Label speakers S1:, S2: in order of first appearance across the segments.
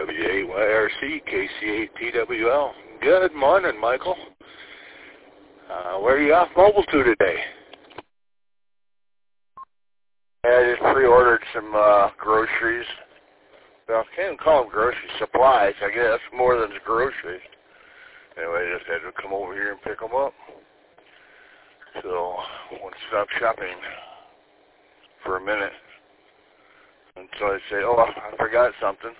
S1: WAYRC, KC8PWL. Good morning, Michael. Where are you off mobile to today? I just pre-ordered some groceries. Well, I can't even call them grocery supplies. I guess more than groceries. Anyway, I just had to come over here and pick them up. So I won't stop shopping for a minute until I say, oh, I forgot something.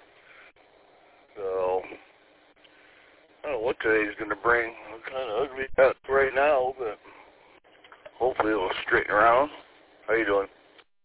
S1: So I don't know what today's going to bring. I'm kind of ugly out right now, but hopefully it'll straighten around. How you doing?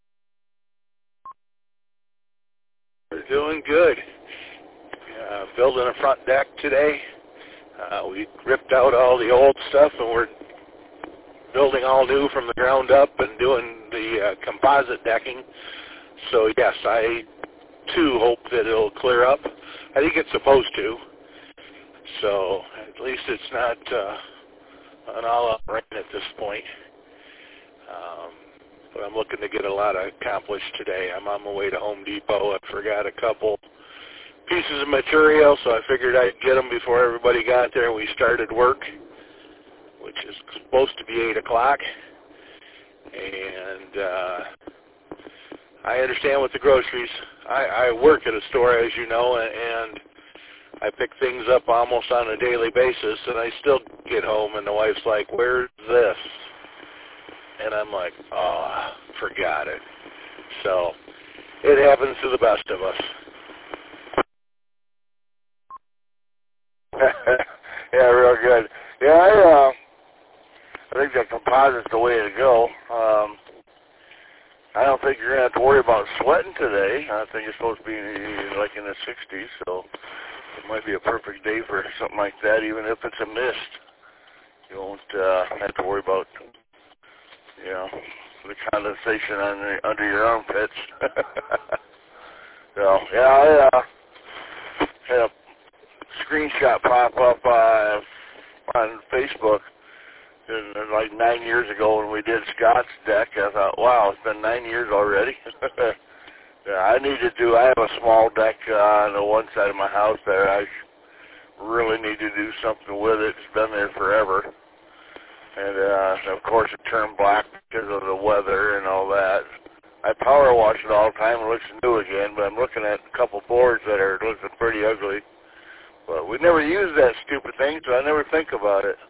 S1: We're doing good. Building a front deck today. We ripped out all the old stuff and we're building all new from the ground up and doing the composite decking. So yes, I too hope that it'll clear up. I think it's supposed to. So at least it's not an all-out rain at this point. But I'm looking to get a lot accomplished today. I'm on my way to Home Depot. I forgot a couple pieces of material, so I figured I'd get them before everybody got there and we started work, which is supposed to be 8 o'clock. And I understand with the groceries. I work at a store, as you know, and I pick things up almost on a daily basis, and I still get home and the wife's like, where's this? And I'm like, oh, forgot it. So it happens to the best of us. Yeah, real good. Yeah, I think that composite's the way to go. I don't think you're going to have to worry about sweating today. I think it's supposed to be like in the 60s, so it might be a perfect day for something like that, even if it's a mist. You won't have to worry about, you know, the condensation under your armpits. So, yeah, I had a screenshot pop up on Facebook. And like 9 years ago when we did Scott's deck, I thought, wow, it's been 9 years already. Yeah, I have a small deck on the one side of my house that I really need to do something with it. It's been there forever. And of course it turned black because of the weather and all that. I power wash it all the time. It looks new again, but I'm looking at a couple boards that are looking pretty ugly. But we never use that stupid thing, so I never think about it.